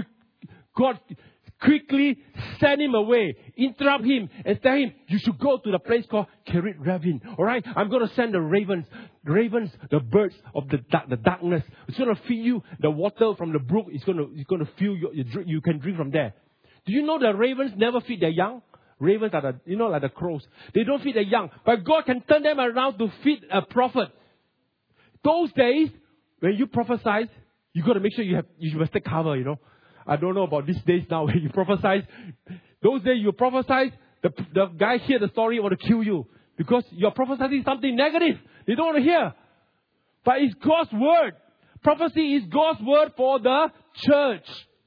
S1: quickly sent him away, interrupt him, and tell him, you should go to the place called Kerit Ravin. Alright? I'm going to send the ravens, the birds of the darkness. It's going to feed you the water from the brook. It's going to fill you can drink from there. Do you know the ravens never feed their young? Ravens are like the crows. They don't feed the young. But God can turn them around to feed a prophet. Those days, when you prophesy, you got to make sure you must take cover, I don't know about these days now when you prophesy. Those days you prophesy, the guy hear the story want to kill you. Because you're prophesying something negative. They don't want to hear. But it's God's word. Prophecy is God's word for the church.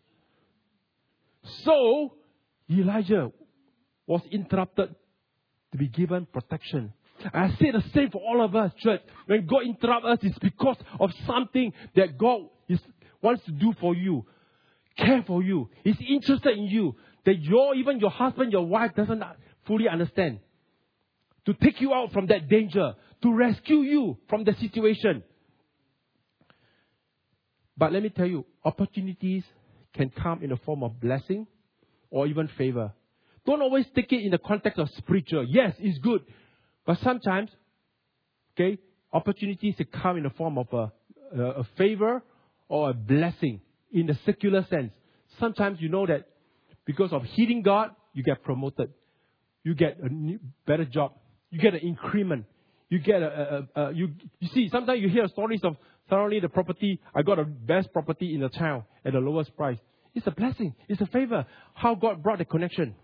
S1: So, Elijah was interrupted to be given protection. I say the same for all of us, church. When God interrupts us, it's because of something that God wants to do for you, care for you. He's interested in you. That even your husband, your wife doesn't fully understand. To take you out from that danger, to rescue you from the situation. But let me tell you, opportunities can come in the form of blessing or even favor. Don't always take it in the context of spiritual. Yes, it's good. But sometimes, opportunities can come in the form of a favor or a blessing in the secular sense. Sometimes you know that because of heeding God, you get promoted. You get a better job. You get an increment. You get you see, sometimes you hear stories of suddenly the property, I got the best property in the town at the lowest price. It's a blessing. It's a favor. How God brought the connection.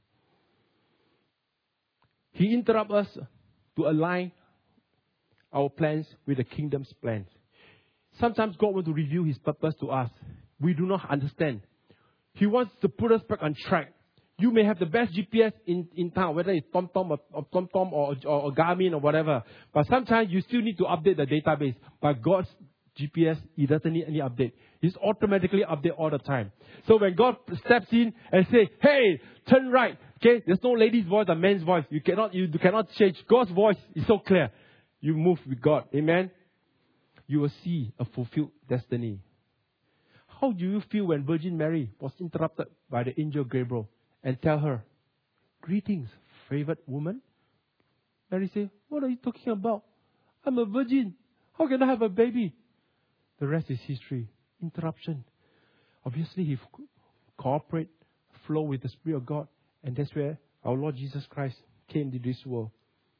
S1: He interrupts us to align our plans with the kingdom's plans. Sometimes God wants to reveal His purpose to us. We do not understand. He wants to put us back on track. You may have the best GPS in town, whether it's TomTom or Garmin or whatever. But sometimes you still need to update the database. But God's GPS, He doesn't need any update. He's automatically update all the time. So when God steps in and say, hey, turn right. Okay, there's no lady's voice or man's voice. You cannot change. God's voice is so clear. You move with God. Amen. You will see a fulfilled destiny. How do you feel when Virgin Mary was interrupted by the angel Gabriel and tell her, greetings, favored woman? Mary said, what are you talking about? I'm a virgin. How can I have a baby? The rest is history. Interruption. Obviously, he cooperate, flow with the Spirit of God. And that's where our Lord Jesus Christ came to this world.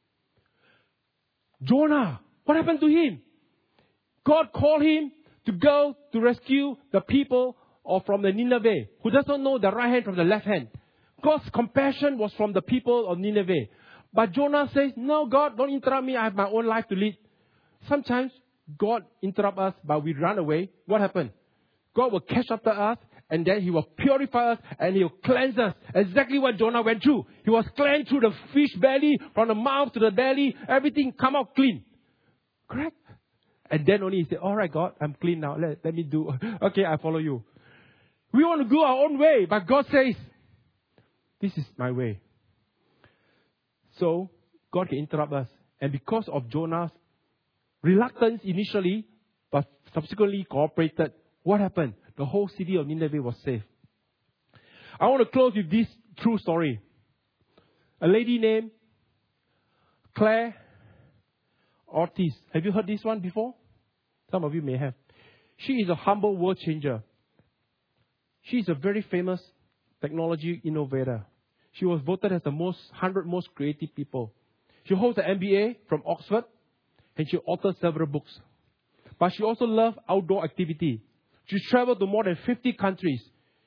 S1: Jonah, what happened to him? God called him to go to rescue the people from the Nineveh, who does not know the right hand from the left hand. God's compassion was from the people of Nineveh. But Jonah says, no, God, don't interrupt me. I have my own life to lead. Sometimes God interrupts us, but we run away. What happened? God will catch after us, and then He will purify us, and He will cleanse us. Exactly what Jonah went through. He was cleansed through the fish belly, from the mouth to the belly. Everything come out clean. Correct? And then only He said, all right, God, I'm clean now. Let me do. Okay, I follow you. We want to go our own way, but God says, this is my way. So, God can interrupt us. And because of Jonah's reluctance initially, but subsequently cooperated, what happened? The whole city of Nineveh was saved. I want to close with this true story. A lady named Claire Ortiz. Have you heard this one before? Some of you may have. She is a humble world changer. She is a very famous technology innovator. She was voted as the 100 most creative people. She holds an MBA from Oxford, and she authored several books. But she also loves outdoor activity. She traveled to more than 50 countries.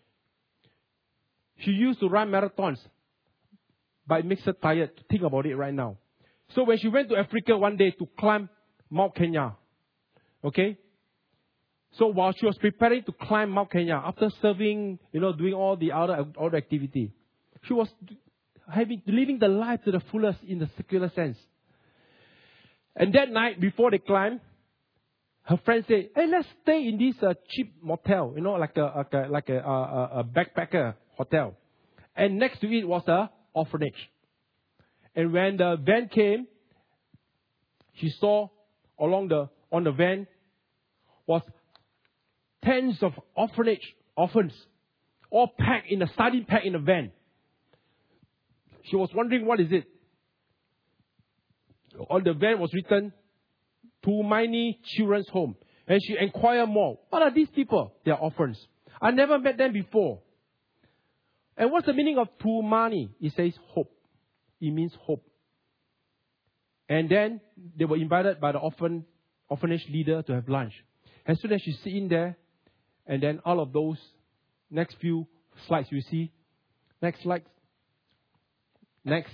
S1: She used to run marathons, but it makes her tired to think about it right now. So when she went to Africa one day to climb Mount Kenya, okay? So while she was preparing to climb Mount Kenya, after serving, doing all the other activity, she was living the life to the fullest in the secular sense. And that night, before they climbed, her friend said, "Hey, let's stay in this cheap motel, like a backpacker hotel." And next to it was a orphanage. And when the van came, she saw on the van was tens of orphans, all packed in a sardine pack in a van. She was wondering, what is it? On the van was written, Tumaini Children's Home. And she inquired more. What are these people? They are orphans. I never met them before. And what's the meaning of Tumaini? It says hope. It means hope. And then they were invited by the orphanage leader to have lunch. As soon as she sit in there, and then all of those next few slides you see. Next slide. Next.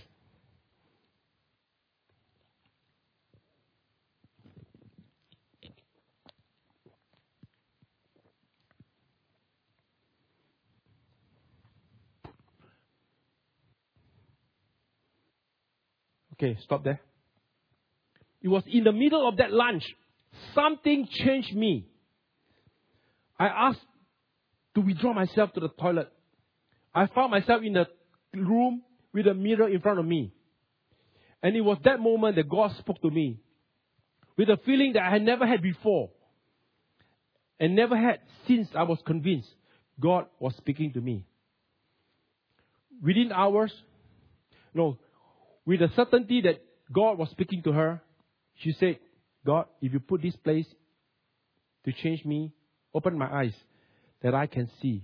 S1: Okay, stop there. It was in the middle of that lunch. Something changed me. I asked to withdraw myself to the toilet. I found myself in a room with a mirror in front of me. And it was that moment that God spoke to me with a feeling that I had never had before and never had since I was convinced God was speaking to me. Within hours, with the certainty that God was speaking to her, she said, "God, if you put this place to change me, open my eyes that I can see."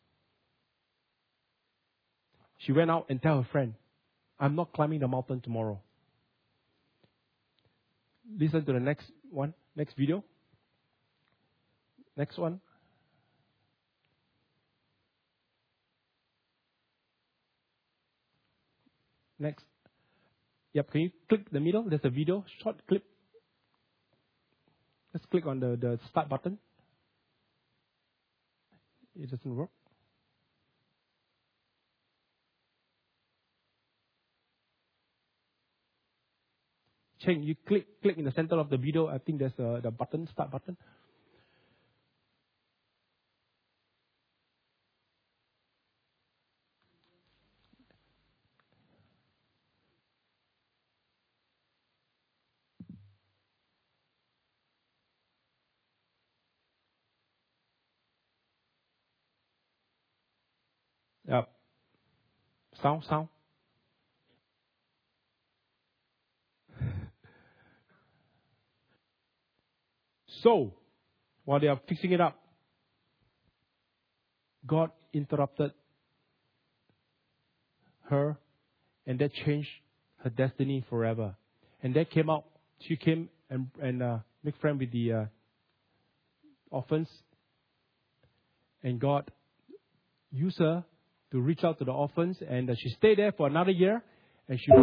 S1: She went out and told her friend, "I'm not climbing the mountain tomorrow." Listen to the next one, next video. Next one. Next. Yep, can you click the middle? There's a video, short clip. Let's click on the start button. It doesn't work. Cheng, you click in the center of the video. I think there's the button, start button. Yep. Sound. So, while they are fixing it up, God interrupted her, and that changed her destiny forever. And that came out. She came and made friends with the orphans, and God used her to reach out to the orphans, and she stayed there for another year, and she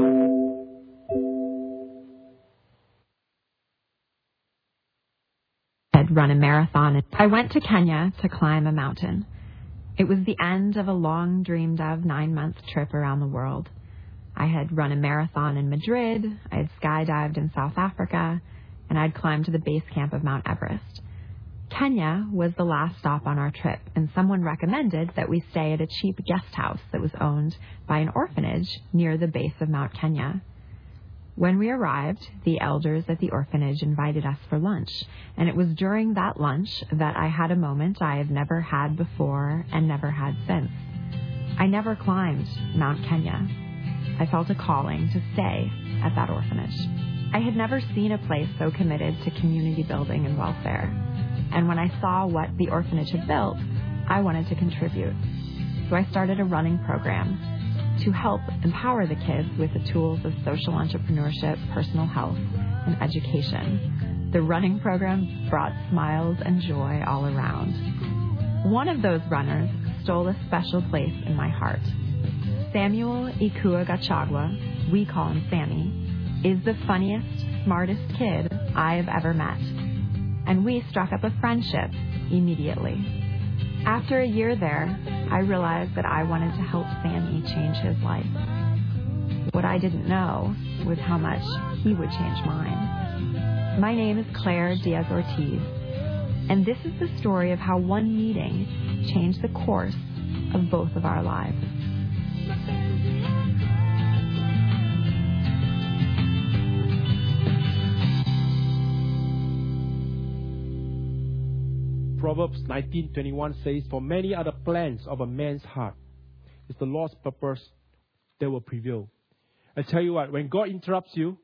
S2: had run a marathon. I went to Kenya to climb a mountain. It was the end of a long dreamed of 9-month trip around the world. I had run a marathon in Madrid, I had skydived in South Africa, and I'd climbed to the base camp of Mount Everest. Kenya was the last stop on our trip, and someone recommended that we stay at a cheap guest house that was owned by an orphanage near the base of Mount Kenya. When we arrived, the elders at the orphanage invited us for lunch, and it was during that lunch that I had a moment I have never had before and never had since. I never climbed Mount Kenya. I felt a calling to stay at that orphanage. I had never seen a place so committed to community building and welfare, and when I saw what the orphanage had built, I wanted to contribute. So I started a running program to help empower the kids with the tools of social entrepreneurship, personal health, and education. The running program brought smiles and joy all around. One of those runners stole a special place in my heart. Samuel Ikua Gachagua, we call him Sammy, is the funniest, smartest kid I have ever met. And we struck up a friendship immediately. After a year there, I realized that I wanted to help Sammy change his life. What I didn't know was how much he would change mine. My name is Claire Diaz-Ortiz, and this is the story of how one meeting changed the course of both of our lives.
S1: Proverbs 19:21 says, "For many are the plans of a man's heart. It's the Lord's purpose that will prevail." I tell you what, when God interrupts you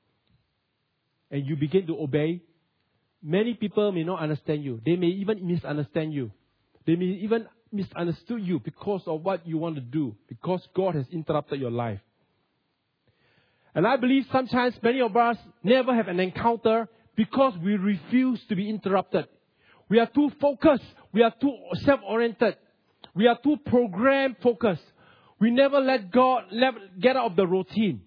S1: and you begin to obey, many people may not understand you. They may even misunderstand you. They may even misunderstood you because of what you want to do, because God has interrupted your life. And I believe sometimes many of us never have an encounter because we refuse to be interrupted. We are too focused. We are too self-oriented. We are too program-focused. We never let God get out of the routine.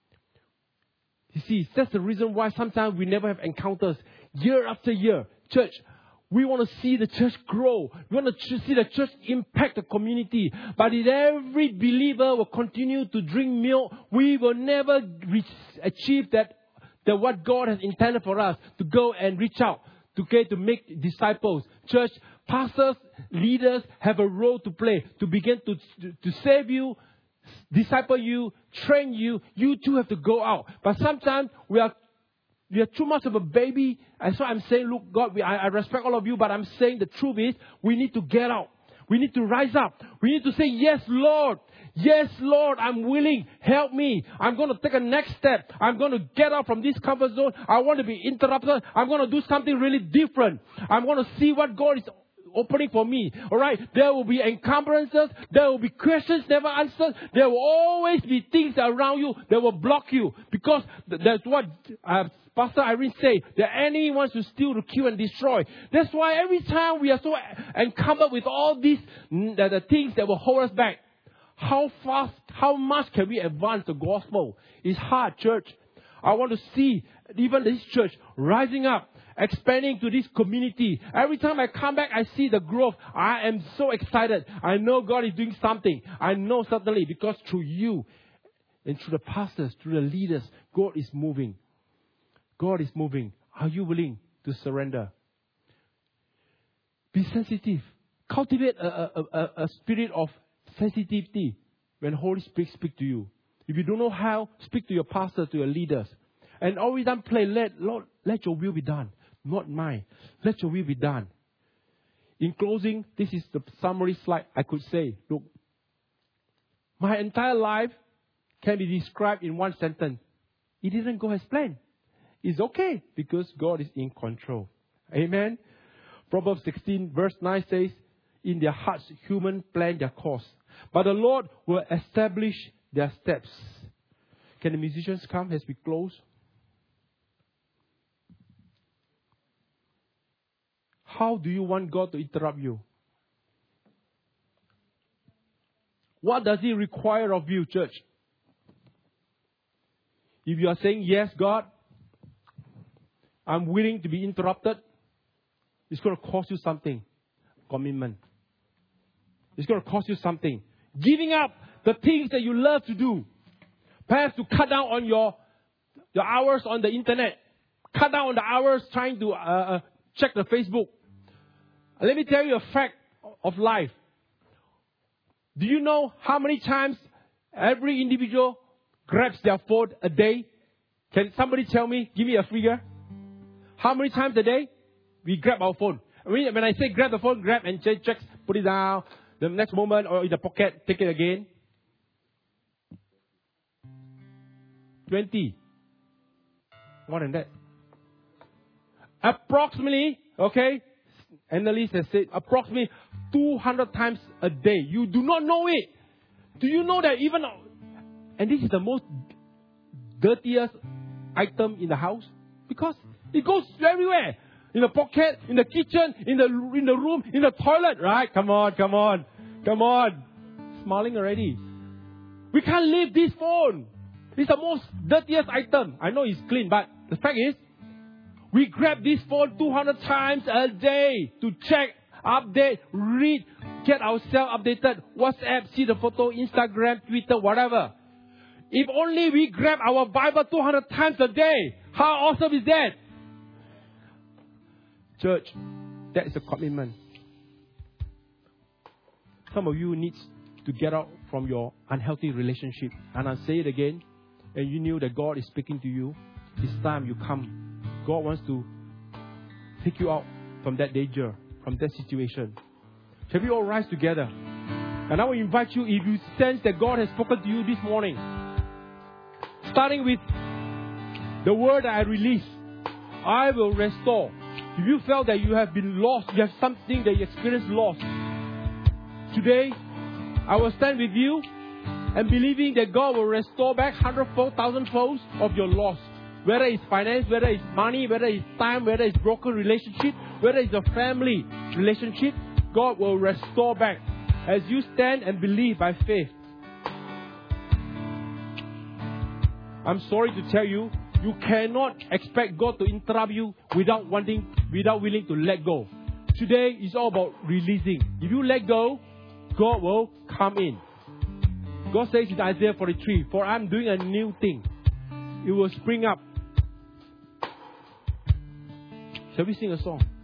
S1: You see, that's the reason why sometimes we never have encounters year after year. Church, we want to see the church grow. We want to see the church impact the community. But if every believer will continue to drink milk, we will never achieve that what God has intended for us, to go and reach out. To make disciples. Church, pastors, leaders have a role to play to begin to save you, disciple you, train you. You too have to go out. But sometimes we are too much of a baby. And so I'm saying, look, God, I respect all of you, but I'm saying the truth is we need to get out. We need to rise up. We need to say, yes, Lord. Yes, Lord, I'm willing. Help me. I'm going to take a next step. I'm going to get out from this comfort zone. I want to be interrupted. I'm going to do something really different. I'm going to see what God is opening for me. All right. There will be encumbrances. There will be questions never answered. There will always be things around you that will block you. Because that's what Pastor Irene said. The enemy wants to steal, to kill, and destroy. That's why every time we are so encumbered with all these the things that will hold us back. How fast, how much can we advance the gospel? It's hard, church. I want to see even this church rising up, expanding to this community. Every time I come back, I see the growth. I am so excited. I know God is doing something. I know certainly because through you and through the pastors, through the leaders, God is moving. God is moving. Are you willing to surrender? Be sensitive. Cultivate a spirit of sensitivity when Holy Spirit speaks to you. If you don't know how, speak to your pastor, to your leaders. And always pray, Lord, let your will be done, not mine. Let your will be done. In closing, this is the summary slide I could say. Look, my entire life can be described in one sentence. It didn't go as planned. It's okay because God is in control. Amen. Proverbs 16 verse 9 says, in their hearts, human plan their course, but the Lord will establish their steps. Can the musicians come as we close? How do you want God to interrupt you? What does He require of you, church? If you are saying, yes, God, I'm willing to be interrupted, it's going to cost you something. Commitment. It's going to cost you something. Giving up the things that you love to do. Perhaps to cut down on your hours on the internet. Cut down on the hours trying to check the Facebook. Let me tell you a fact of life. Do you know how many times every individual grabs their phone a day? Can somebody tell me, give me a figure? How many times a day we grab our phone? When I say grab the phone, grab and check, put it down. The next moment or in the pocket, take it again. 20. More than that. Approximately, okay, analysts have said approximately 200 times a day. You do not know it. Do you know that even, and this is the most dirtiest item in the house? Because it goes everywhere. In the pocket, in the kitchen, in the room, in the toilet, right? Come on. Smiling already. We can't leave this phone. It's the most dirtiest item. I know it's clean, but the fact is, we grab this phone 200 times a day to check, update, read, get ourselves updated, WhatsApp, see the photo, Instagram, Twitter, whatever. If only we grab our Bible 200 times a day, how awesome is that? Church, that is a commitment. Some of you need to get out from your unhealthy relationship. And I'll say it again. And you knew that God is speaking to you. It's time you come. God wants to take you out from that danger, from that situation. Shall we all rise together? And I will invite you, if you sense that God has spoken to you this morning, starting with the word that I released, I will restore. If you felt that you have been lost, you have something that you experienced lost, today, I will stand with you and believing that God will restore back 100-fold, 1,000-fold of your loss. Whether it's finance, whether it's money, whether it's time, whether it's broken relationship, whether it's a family relationship, God will restore back as you stand and believe by faith. I'm sorry to tell you, you cannot expect God to interrupt you without willing to let go. Today is all about releasing. If you let go, God will come in. God says in Isaiah 43, "For I'm doing a new thing. It will spring up." Shall we sing a song?